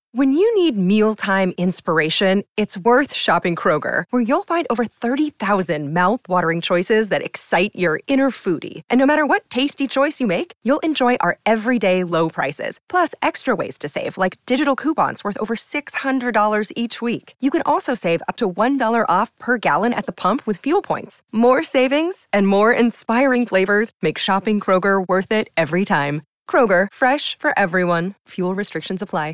When you need mealtime inspiration, it's worth shopping Kroger, where you'll find over 30,000 mouth-watering choices that excite your inner foodie. And no matter what tasty choice you make, you'll enjoy our everyday low prices, plus extra ways to save, like digital coupons worth over $600 each week. You can also save up to $1 off per gallon at the pump with fuel points. More savings and more inspiring flavors make shopping Kroger worth it every time. Kroger, fresh for everyone. Fuel restrictions apply.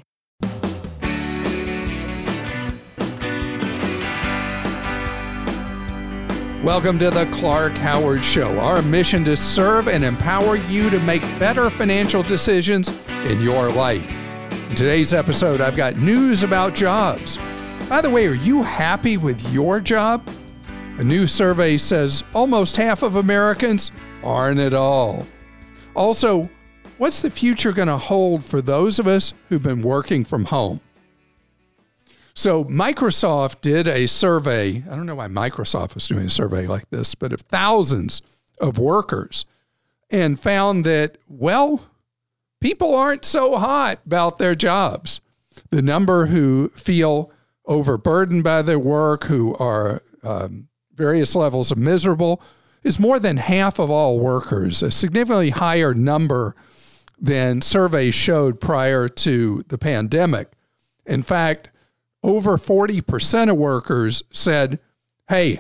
Welcome to the Clark Howard Show. Our mission to serve and empower you to make better financial decisions in your life. In today's episode, I've got news about jobs. By the way, are you happy with your job? A new survey says almost half of Americans aren't at all. Also, what's the future going to hold for those of us who've been working from home? So Microsoft did a survey. I don't know why Microsoft was doing a survey like this, but of thousands of workers, and found that, well, people aren't so hot about their jobs. The number who feel overburdened by their work, who are various levels of miserable, is more than half of all workers, a significantly higher number than surveys showed prior to the pandemic. In fact, over 40% of workers said, hey,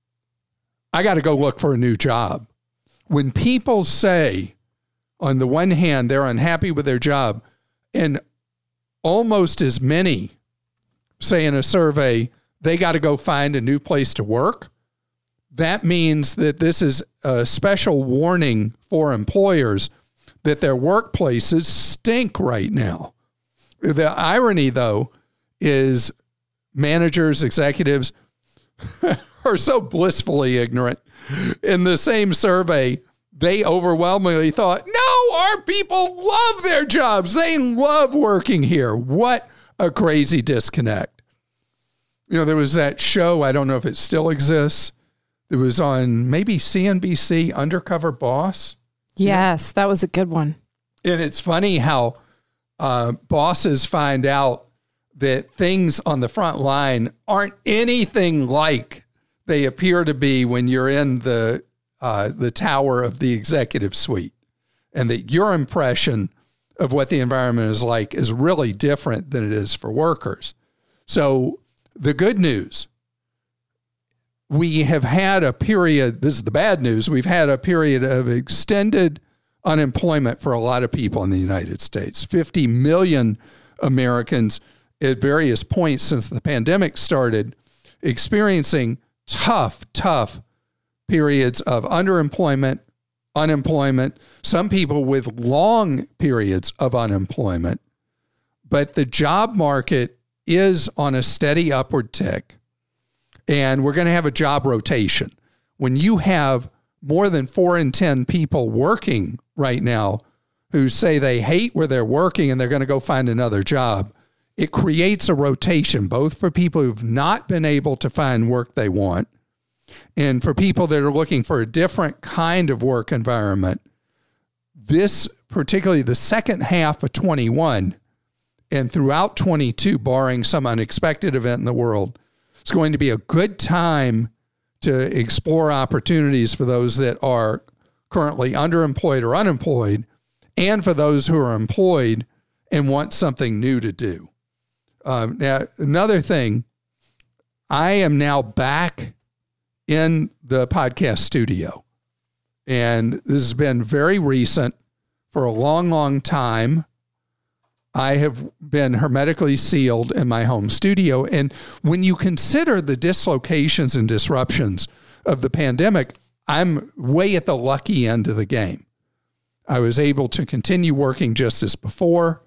I got to go look for a new job. When people say, on the one hand, they're unhappy with their job, and almost as many say in a survey, they got to go find a new place to work, that means that this is a special warning for employers that their workplaces stink right now. The irony, though, is managers, executives are so blissfully ignorant. In the same survey, they overwhelmingly thought, no, our people love their jobs. They love working here. What a crazy disconnect. You know, there was that show, I don't know if it still exists. It was on maybe CNBC, Undercover Boss. Yes, that was a good one. And it's funny how bosses find out that things on the front line aren't anything like they appear to be when you're in the tower of the executive suite, and that your impression of what the environment is like is really different than it is for workers. So the good news, we have had a period, this is the bad news, we've had a period of extended unemployment for a lot of people in the United States. 50 million Americans at various points since the pandemic started experiencing tough periods of underemployment, unemployment, some people with long periods of unemployment. But the job market is on a steady upward tick, and we're going to have a job rotation. When you have more than 4 in 10 people working right now who say they hate where they're working and they're going to go find another job, it creates a rotation, both for people who've not been able to find work they want and for people that are looking for a different kind of work environment. This, particularly the second half of 21 and throughout 22, barring some unexpected event in the world, it's going to be a good time to explore opportunities for those that are currently underemployed or unemployed, and for those who are employed and want something new to do. Now, another thing, I am now back in the podcast studio, and this has been very recent. For a long time, I have been hermetically sealed in my home studio. And when you consider the dislocations and disruptions of the pandemic, I'm way at the lucky end of the game. I was able to continue working just as before.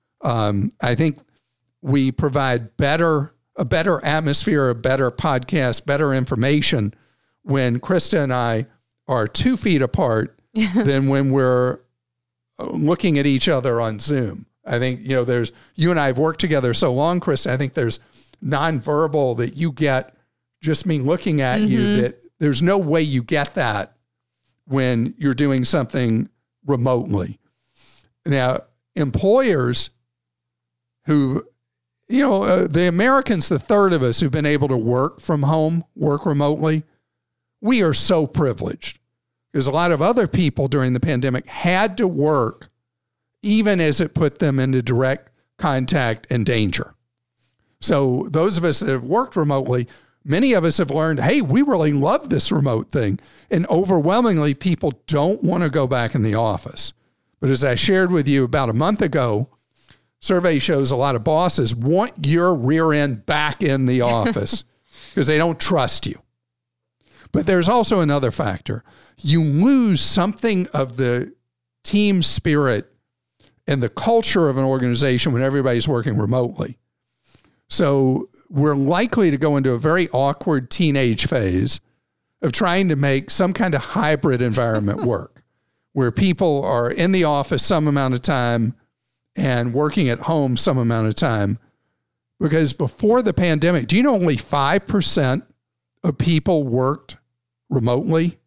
I think we provide a better atmosphere, a better podcast, better information when Krista and I are 2 feet apart than when we're looking at each other on Zoom. I think, you and I have worked together so long, Krista, I think there's nonverbal that you get just me looking at you, that there's no way you get that when you're doing something remotely. Now, employers who The Americans, the third of us who've been able to work from home, work remotely, we are so privileged because a lot of other people during the pandemic had to work even as it put them into direct contact and danger. So those of us that have worked remotely, many of us have learned, hey, we really love this remote thing. And overwhelmingly, people don't want to go back in the office. But as I shared with you about a month ago, survey shows a lot of bosses want your rear end back in the office because they don't trust you. But there's also another factor. You lose something of the team spirit and the culture of an organization when everybody's working remotely. So we're likely to go into a very awkward teenage phase of trying to make some kind of hybrid environment work, where people are in the office some amount of time and working at home some amount of time. Because before the pandemic, do you know only 5% of people worked remotely?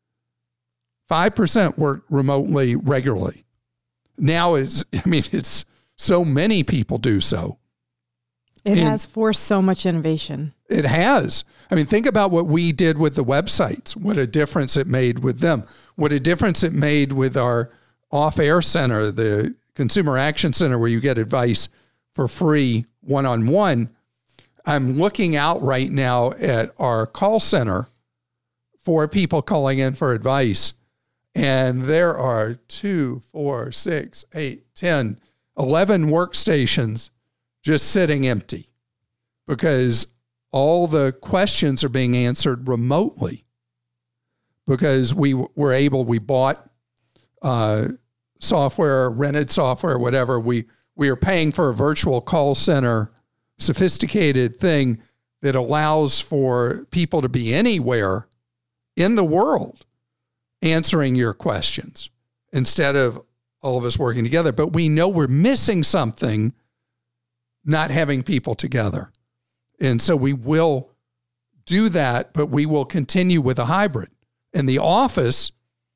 5% worked remotely regularly. Now it's so many people do so. It has forced so much innovation. It has. Think about what we did with the websites, what a difference it made with them, what a difference it made with our off-air center, the Consumer Action Center, where you get advice for free one-on-one. I'm looking out right now at our call center for people calling in for advice. And there are 2, 4, 6, 8, 10, 11 workstations just sitting empty because all the questions are being answered remotely because we bought software, rented software, whatever. We are paying for a virtual call center, sophisticated thing that allows for people to be anywhere in the world answering your questions instead of all of us working together. But we know we're missing something not having people together. And so we will do that, but we will continue with a hybrid. In the office,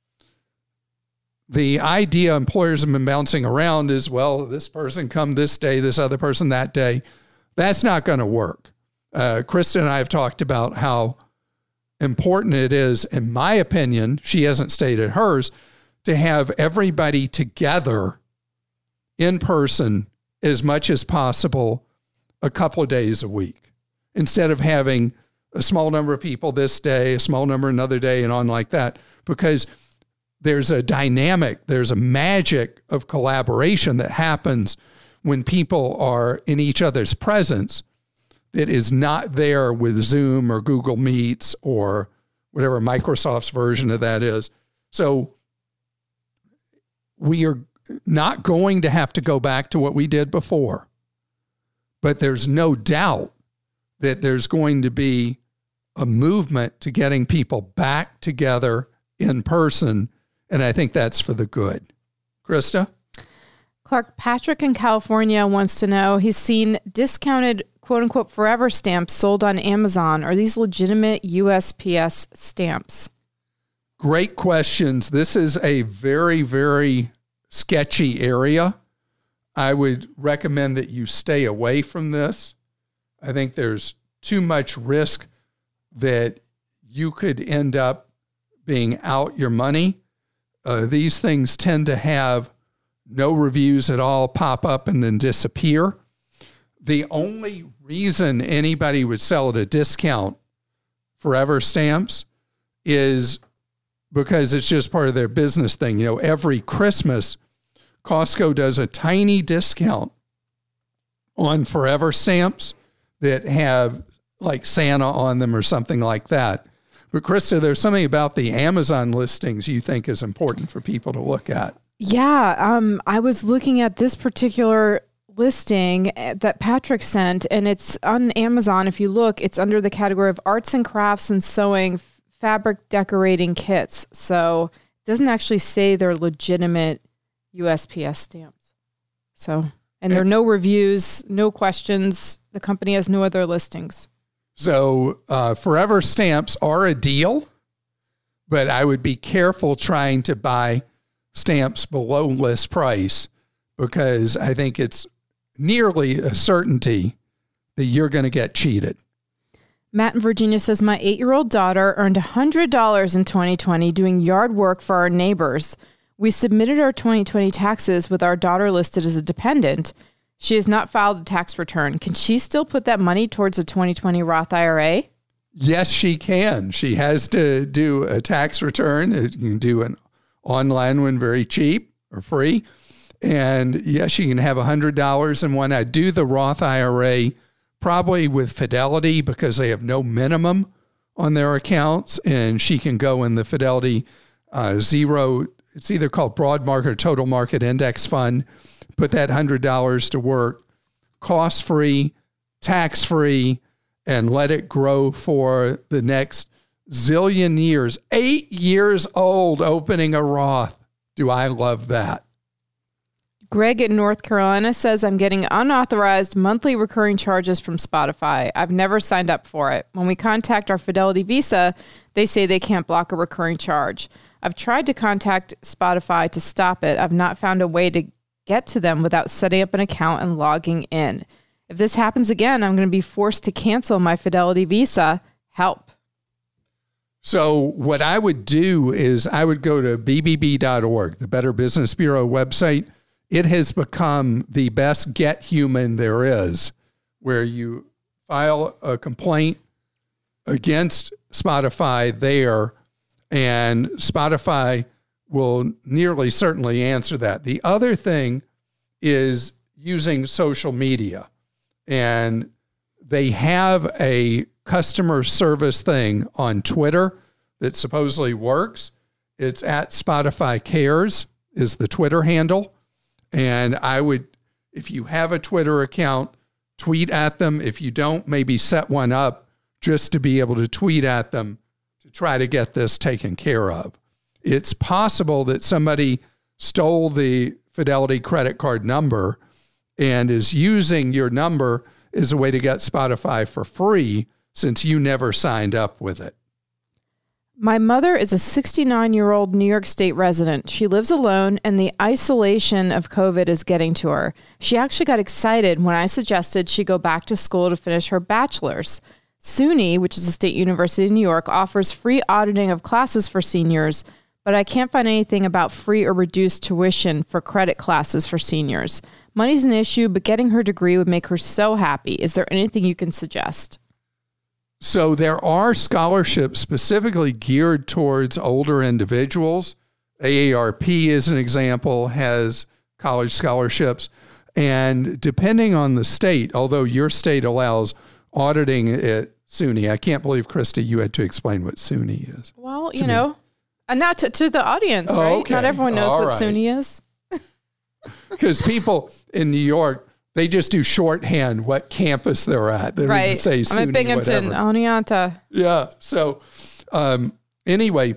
the idea employers have been bouncing around is, well, this person come this day, this other person that day. That's not going to work. Krista and I have talked about how important it is, in my opinion, she hasn't stated hers, to have everybody together in person as much as possible a couple of days a week, instead of having a small number of people this day, a small number another day, and on like that, because there's a dynamic, there's a magic of collaboration that happens when people are in each other's presence that is not there with Zoom or Google Meets or whatever Microsoft's version of that is. So we are not going to have to go back to what we did before, but there's no doubt that there's going to be a movement to getting people back together in person, and I think that's for the good. Krista? Clark, Patrick in California wants to know, he's seen discounted quote-unquote forever stamps sold on Amazon. Are these legitimate USPS stamps? Great questions. This is a very, very sketchy area. I would recommend that you stay away from this. I think there's too much risk that you could end up being out your money. These things tend to have no reviews at all, pop up and then disappear. The only reason anybody would sell at a discount forever stamps is because it's just part of their business thing. Every Christmas, Costco does a tiny discount on forever stamps that have like Santa on them or something like that. But Krista, there's something about the Amazon listings you think is important for people to look at. Yeah, I was looking at this particular listing that Patrick sent, and it's on Amazon. If you look, it's under the category of arts and crafts and sewing fabric decorating kits. So it doesn't actually say they're legitimate USPS stamps. So, and there are no reviews, no questions. The company has no other listings. So forever stamps are a deal, but I would be careful trying to buy stamps below list price, because I think it's nearly a certainty that you're going to get cheated. Matt in Virginia says, my 8-year-old daughter earned $100 in 2020 doing yard work for our neighbors. We submitted our 2020 taxes with our daughter listed as a dependent. She has not filed a tax return. Can she still put that money towards a 2020 Roth IRA? Yes, she can. She has to do a tax return. You can do an online one very cheap or free. And yes, she can have $100 in one. I do the Roth IRA probably with Fidelity because they have no minimum on their accounts, and she can go in the Fidelity zero. It's either called Broad Market or Total Market Index Fund. Put that $100 to work, cost-free, tax-free, and let it grow for the next zillion years. 8 years old opening a Roth. Do I love that? Greg in North Carolina says, I'm getting unauthorized monthly recurring charges from Spotify. I've never signed up for it. When we contact our Fidelity Visa, they say they can't block a recurring charge. I've tried to contact Spotify to stop it. I've not found a way to get to them without setting up an account and logging in. If this happens again, I'm going to be forced to cancel my Fidelity Visa. Help. So what I would do is I would go to bbb.org, the Better Business Bureau website. It has become the best get human there is, where you file a complaint against Spotify there, and Spotify will nearly certainly answer that. The other thing is using social media, and they have a customer service thing on Twitter that supposedly works. It's at Spotify Cares is the Twitter handle. And I would, if you have a Twitter account, tweet at them. If you don't, maybe set one up just to be able to tweet at them to try to get this taken care of. It's possible that somebody stole the Fidelity credit card number and is using your number as a way to get Spotify for free since you never signed up with it. My mother is a 69-year-old New York State resident. She lives alone, and the isolation of COVID is getting to her. She actually got excited when I suggested she go back to school to finish her bachelor's. SUNY, which is a state university in New York, offers free auditing of classes for seniors, but I can't find anything about free or reduced tuition for credit classes for seniors. Money's an issue, but getting her degree would make her so happy. Is there anything you can suggest? So there are scholarships specifically geared towards older individuals. AARP, as an example, has college scholarships. And depending on the state, although your state allows auditing at SUNY, I can't believe, Krista, you had to explain what SUNY is. Well, you know, and not to the audience, right? Okay. Not everyone knows All what right. SUNY is. Because people in New York, they just do shorthand what campus they're at. They don't even say SUNY, I'm at Binghamton, whatever. Oneonta. Yeah. So anyway,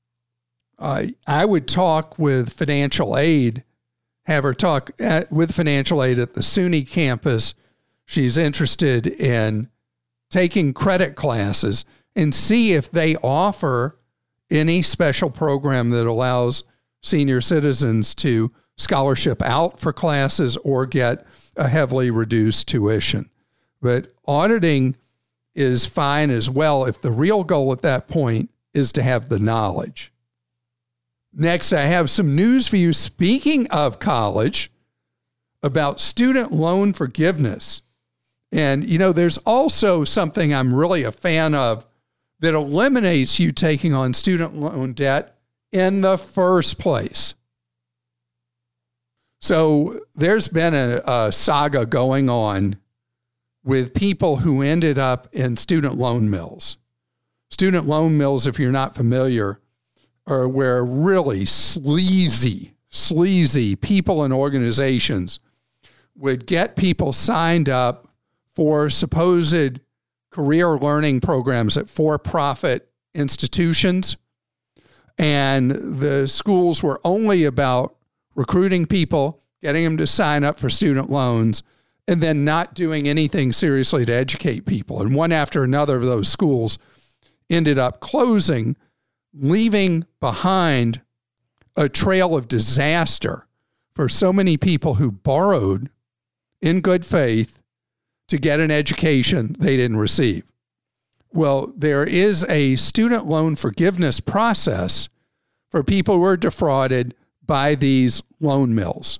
I would talk with financial aid, have her talk with financial aid at the SUNY campus. She's interested in taking credit classes and see if they offer any special program that allows senior citizens to scholarship out for classes or get a heavily reduced tuition. But auditing is fine as well if the real goal at that point is to have the knowledge. Next, I have some news for you. Speaking of college, about student loan forgiveness. And, you know, there's also something I'm really a fan of that eliminates you taking on student loan debt in the first place. So there's been a saga going on with people who ended up in student loan mills. Student loan mills, if you're not familiar, are where really sleazy people and organizations would get people signed up for supposed career learning programs at for-profit institutions. And the schools were only about recruiting people, getting them to sign up for student loans, and then not doing anything seriously to educate people. And one after another of those schools ended up closing, leaving behind a trail of disaster for so many people who borrowed in good faith to get an education they didn't receive. Well, there is a student loan forgiveness process for people who are defrauded by these loan mills.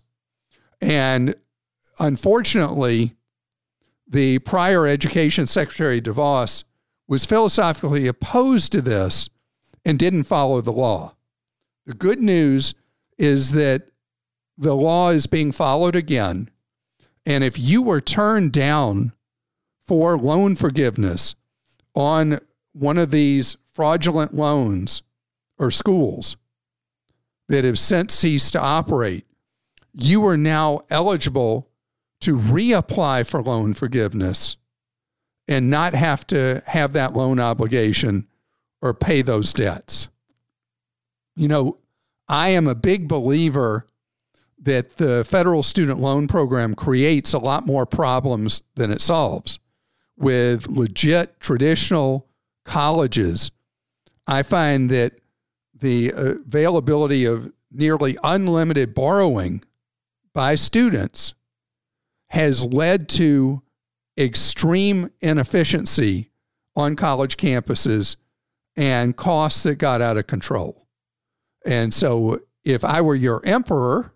And unfortunately, the prior Education Secretary DeVos was philosophically opposed to this and didn't follow the law. The good news is that the law is being followed again. And if you were turned down for loan forgiveness on one of these fraudulent loans or schools that have since ceased to operate, you are now eligible to reapply for loan forgiveness and not have to have that loan obligation or pay those debts. You know, I am a big believer that the federal student loan program creates a lot more problems than it solves. With legit traditional colleges, I find that the availability of nearly unlimited borrowing by students has led to extreme inefficiency on college campuses and costs that got out of control. And so if I were your emperor,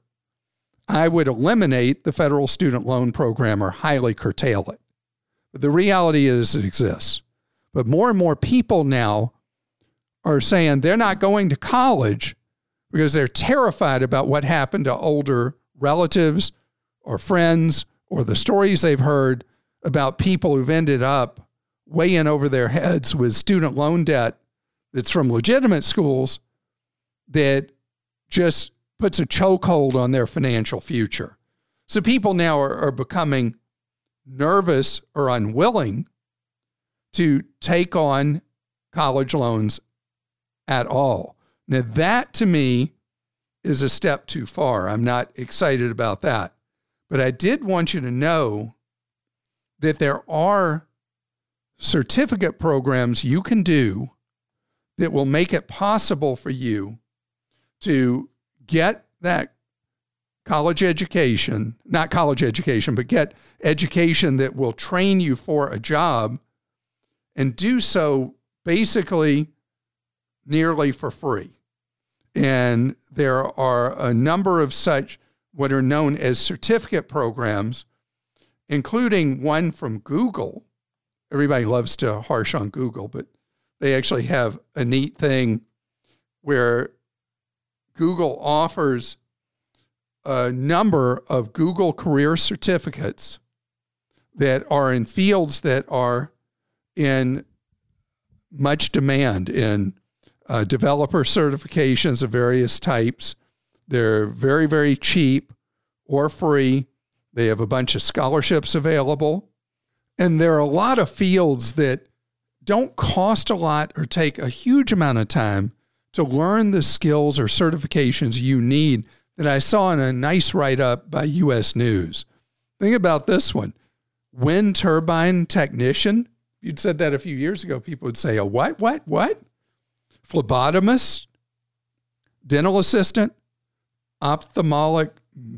I would eliminate the federal student loan program or highly curtail it. But the reality is it exists. But more and more people now are saying they're not going to college because they're terrified about what happened to older relatives or friends or the stories they've heard about people who've ended up way in over their heads with student loan debt that's from legitimate schools that just puts a chokehold on their financial future. So people now are becoming nervous or unwilling to take on college loans at all. Now that to me is a step too far. I'm not excited about that. But I did want you to know that there are certificate programs you can do that will make it possible for you to get that college education, not college education, but get education that will train you for a job and do so basically nearly for free. And there are a number of such what are known as certificate programs, including one from Google. Everybody loves to harsh on Google, but they actually have a neat thing where Google offers a number of Google career certificates that are in fields that are in much demand, in developer certifications of various types. They're very, very cheap or free. They have a bunch of scholarships available. And there are a lot of fields that don't cost a lot or take a huge amount of time to learn the skills or certifications you need that I saw in a nice write-up by U.S. News. Think about this one. Wind turbine technician. If you'd said that a few years ago, people would say, what? Phlebotomist, dental assistant, ophthalmic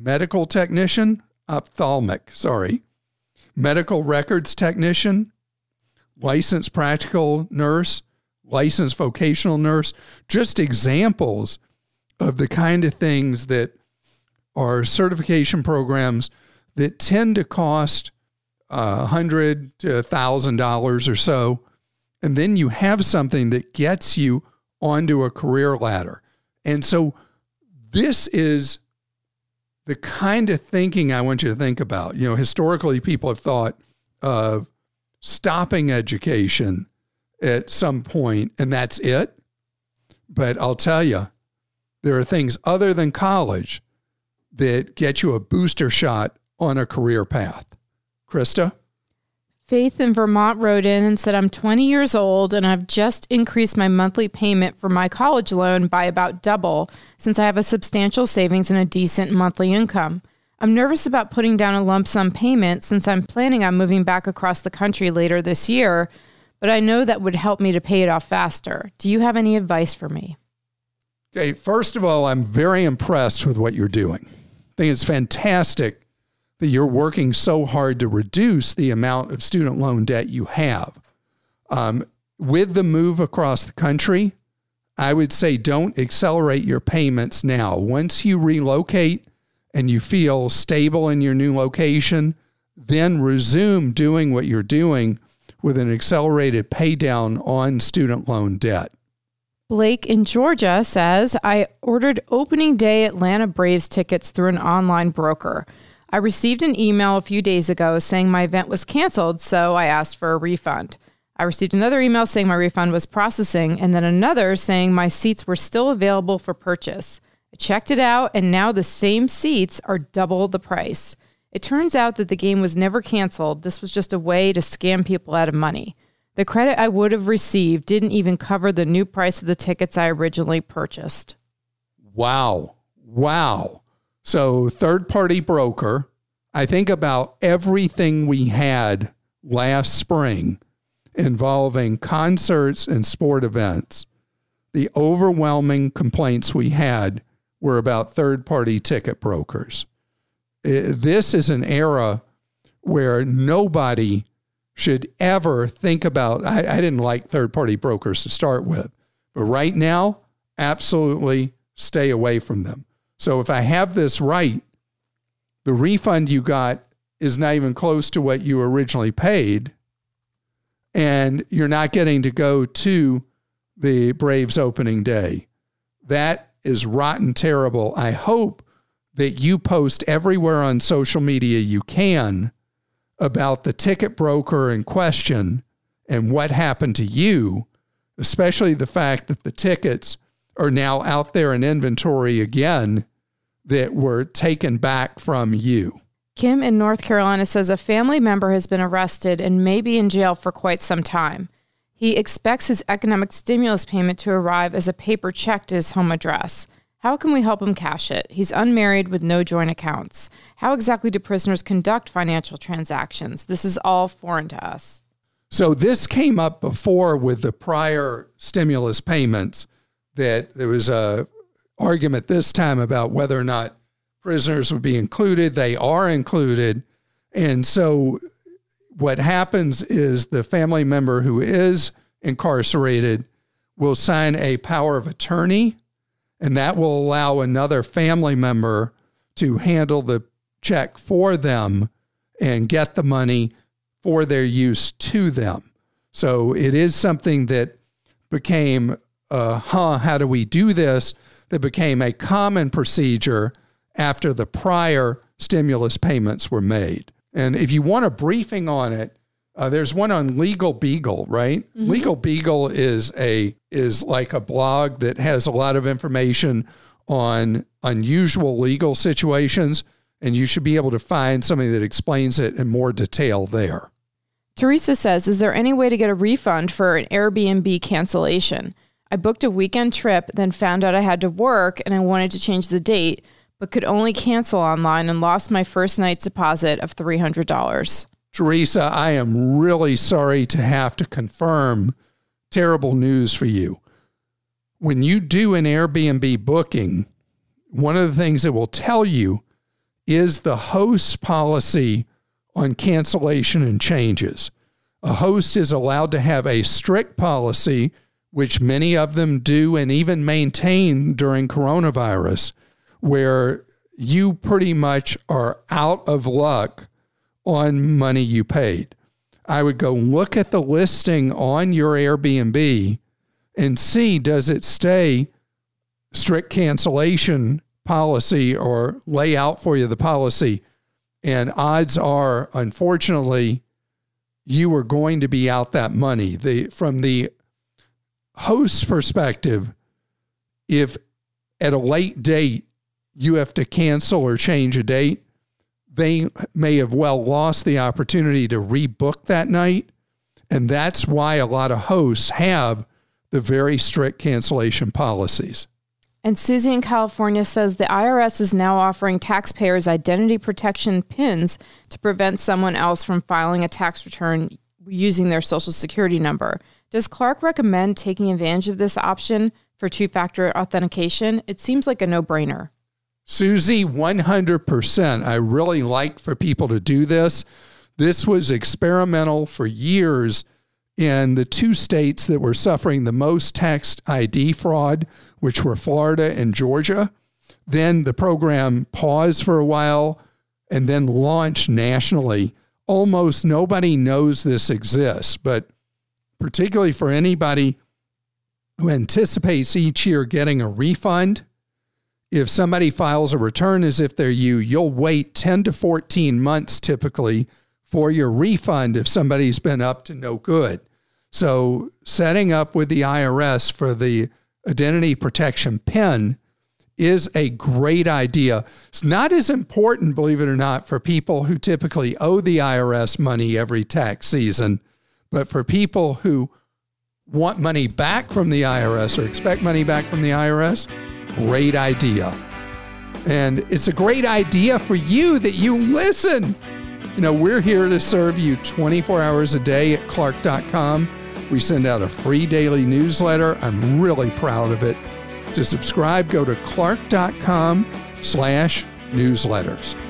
medical records technician, licensed practical nurse, licensed vocational nurse, just examples of the kind of things that are certification programs that tend to cost $100 to $1,000 or so. And then you have something that gets you onto a career ladder. And so this is the kind of thinking I want you to think about. You know, historically, people have thought of stopping education at some point, and that's it. But I'll tell you, there are things other than college that get you a booster shot on a career path. Krista? Faith in Vermont wrote in and said, I'm 20 years old and I've just increased my monthly payment for my college loan by about double since I have a substantial savings and a decent monthly income. I'm nervous about putting down a lump sum payment since I'm planning on moving back across the country later this year, but I know that would help me to pay it off faster. Do you have any advice for me? Okay, first of all, I'm very impressed with what you're doing. I think it's fantastic that you're working so hard to reduce the amount of student loan debt you have. With the move across the country, I would say don't accelerate your payments now. Once you relocate and you feel stable in your new location, then resume doing what you're doing with an accelerated pay down on student loan debt. Blake in Georgia says, I ordered opening day Atlanta Braves tickets through an online broker. I received an email a few days ago saying my event was canceled, so I asked for a refund. I received another email saying my refund was processing, and then another saying my seats were still available for purchase. I checked it out, and now the same seats are double the price. It turns out that the game was never canceled. This was just a way to scam people out of money. The credit I would have received didn't even cover the new price of the tickets I originally purchased. Wow. So third-party broker, I think about everything we had last spring involving concerts and sport events. The overwhelming complaints we had were about third-party ticket brokers. This is an era where nobody should ever think about, I didn't like third-party brokers to start with, but right now, absolutely stay away from them. So if I have this right, the refund you got is not even close to what you originally paid, and you're not getting to go to the Braves opening day. That is rotten terrible. I hope that you post everywhere on social media you can about the ticket broker in question and what happened to you, especially the fact that the tickets are now out there in inventory again that were taken back from you. Kim in North Carolina says a family member has been arrested and may be in jail for quite some time. He expects his economic stimulus payment to arrive as a paper check to his home address. How can we help him cash it? He's unmarried with no joint accounts. How exactly do prisoners conduct financial transactions? This is all foreign to us. So this came up before with the prior stimulus payments, that there was a argument this time about whether or not prisoners would be included. They are included. And so what happens is the family member who is incarcerated will sign a power of attorney, and that will allow another family member to handle the check for them and get the money for their use to them. So it is something that became, how do we do this? That became a common procedure after the prior stimulus payments were made. And if you want a briefing on it, there's one on Legal Beagle, right? Mm-hmm. Legal Beagle is like a blog that has a lot of information on unusual legal situations, and you should be able to find somebody that explains it in more detail there. Teresa says, is there any way to get a refund for an Airbnb cancellation? I booked a weekend trip, then found out I had to work and I wanted to change the date, but could only cancel online and lost my first night's deposit of $300. Teresa, I am really sorry to have to confirm terrible news for you. When you do an Airbnb booking, one of the things it will tell you is the host's policy on cancellation and changes. A host is allowed to have a strict policy, which many of them do and even maintain during coronavirus, where you pretty much are out of luck on money you paid. I would go look at the listing on your Airbnb and see, does it stay strict cancellation policy or lay out for you the policy? And odds are, unfortunately, you are going to be out that money. From the host's perspective, if at a late date you have to cancel or change a date, they may have well lost the opportunity to rebook that night. And that's why a lot of hosts have the very strict cancellation policies. And Susie in California says the IRS is now offering taxpayers identity protection pins to prevent someone else from filing a tax return using their Social Security number. Does Clark recommend taking advantage of this option for two-factor authentication? It seems like a no-brainer. Susie, 100%. I really like for people to do this. This was experimental for years in the two states that were suffering the most tax ID fraud, which were Florida and Georgia. Then the program paused for a while and then launched nationally. Almost nobody knows this exists, but particularly for anybody who anticipates each year getting a refund, if somebody files a return as if they're you, you'll wait 10 to 14 months typically for your refund if somebody's been up to no good. So setting up with the IRS for the identity protection PIN is a great idea. It's not as important, believe it or not, for people who typically owe the IRS money every tax season, but for people who want money back from the IRS or expect money back from the IRS, great idea. And it's a great idea for you that you listen. You know, we're here to serve you 24 hours a day at Clark.com. We send out a free daily newsletter. I'm really proud of it. To subscribe, go to Clark.com/newsletters.